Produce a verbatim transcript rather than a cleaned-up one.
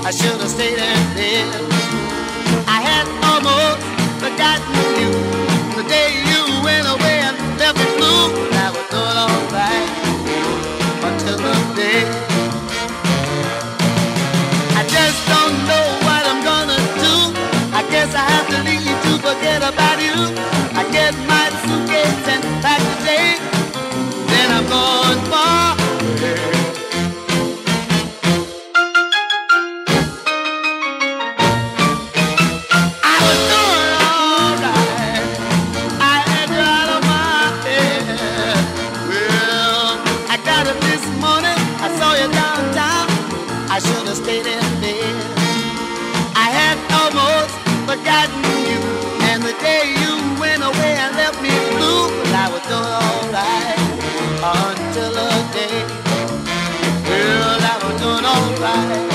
I should have stayed in bed. I had almost forgotten you the day you went away and left me blue. I was doing alright until the day. I just don't know what I'm gonna do. I guess I have to leave to forget about you. I get my suitcase and pack today, then I'm going far away. I was doing alright. I had you out of my head. Well, I got it this morning. I saw you downtown. I should have stayed in bed. I had almost forgotten you, and the day you went away and left me blue. But I was doing alright until a day. Well, I was doing alright.